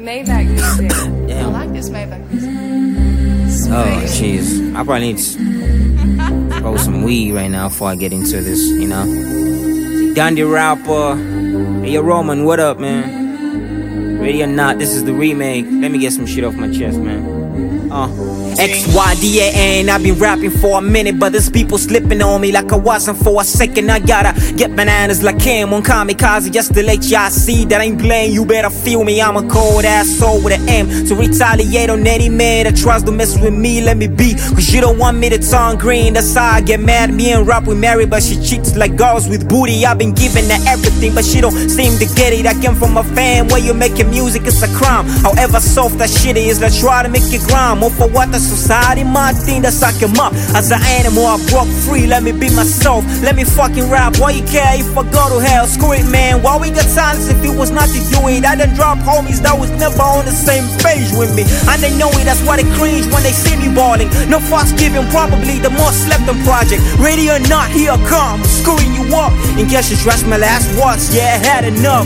Maybach music. Damn. I like this Maybach music. Oh, jeez. I probably need to roll some weed right now before I get into this, you know? Dandy Rapper. Hey, yo, Roman, what up, man? Ready or not, this is the remake. Let me get some shit off my chest, man. XYDAN, I've been rapping for a minute, but there's people slipping on me like I wasn't for a second. I gotta get bananas like Cam on Kamikaze just to let y'all see that I ain't playing. You better feel me, I'm a cold ass soul with an M. So retaliate on any man that tries to mess with me, let me be. Cause you don't want me to turn green, that's how I get mad. Me and rap we married, but she cheats like girls with booty. I've been giving her everything, but she don't seem to get it. I came from a fan where you making music, it's a crime. However soft that shit is, let's try to make it grind. More for what the society might think that suck him up. As an animal I broke free, let me be myself. Let me fucking rap, why you care if I go to hell? Screw it, man, why we got silence if it was not to do it? I done drop homies that was never on the same page with me, and they know it, that's why they cringe when they see me balling. No fucks given, probably the most slept on project. Ready or not, here I come, screwing you up. In case you trust my last words, yeah, I had enough.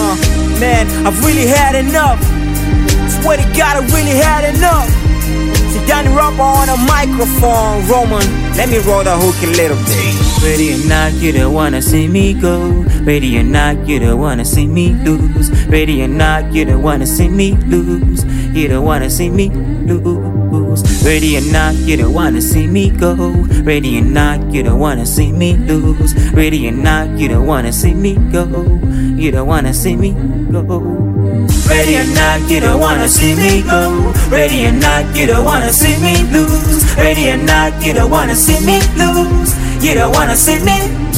Man, I've really had enough. Swear to God, I really had enough. Sit down and rap on a microphone, Roman. Let me roll the hook a little bit. Ready or not, you don't wanna see me go. Ready or not, you don't wanna see me lose. Ready or not, you don't wanna see me lose. You don't wanna see me lose. Ready or not, you don't wanna see me go. Ready or not, you don't wanna see me lose. Ready or not, you don't wanna see me go. You don't wanna see me go. Ready or not, you don't wanna see me go. Ready or not, you don't wanna see me lose. Ready or not, you don't wanna see me lose. You don't wanna see me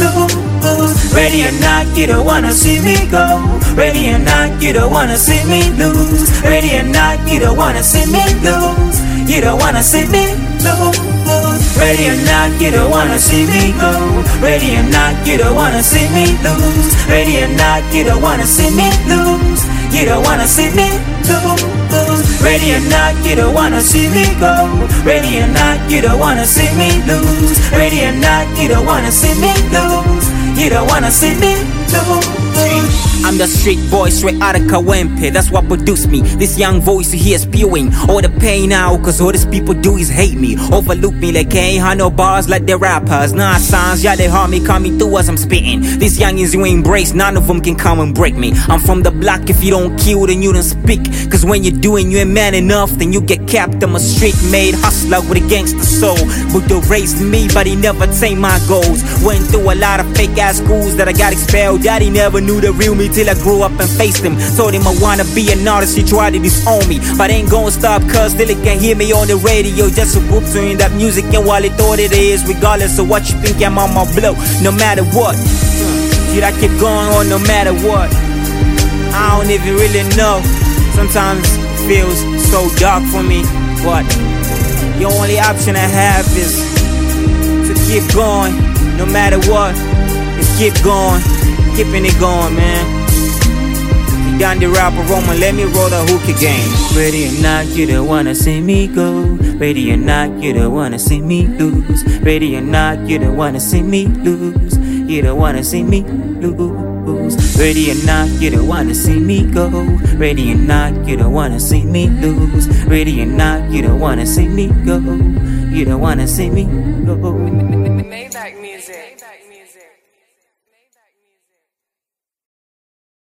lose. Ready or not, you don't wanna see me go. Ready or not, you don't wanna see me lose. Ready or not, you don't wanna see me lose. You don't wanna see me lose. Ready or not, you don't wanna see me go. Ready or not, you don't wanna see me lose. Ready or not, you don't wanna see me lose. You don't wanna see me lose. Ready or not, you don't wanna see me go. Ready or not, you don't wanna see me lose. Ready or not, you don't wanna see me lose. You don't wanna see me lose. I'm the street boy straight out of Kawempe, that's what produced me. This young voice you hear spewing all the pain now, cause all these people do is hate me. Overlook me like I ain't had no bars like the rappers. Nah, sounds, yeah, they harm me coming through as I'm spitting. These youngins you embrace, none of them can come and break me. I'm from the block, if you don't kill then you don't speak. Cause when you're doing you ain't man enough, then you get capped. I'm a street made hustler with a gangster soul. Buddha raised me but he never tamed my goals. Went through a lot of fake ass schools that I got expelled. Daddy never knew the real me till I grew up and faced him. Told him I wanna be an artist, he tried to disown me, but ain't gonna stop cause still he can hear me on the radio. Just a group doing that music and while he thought it is, regardless of what you think, I'm on my blow. No matter what, should I keep going on no matter what? I don't even really know. Sometimes it feels so dark for me, but the only option I have is to keep going. No matter what, just keep going. Keeping it going, man. Dandy Rapper, Roman, let me roll the hook again. Ready or not, you don't wanna see me go. Ready or not, you don't wanna see me lose. Ready or not, you don't wanna see me lose. You don't wanna see me lose. Ready or not, you don't wanna see me go. Ready or not, you don't wanna see me lose. Ready or not, you don't wanna see me go. You don't wanna see me go. Maybach music.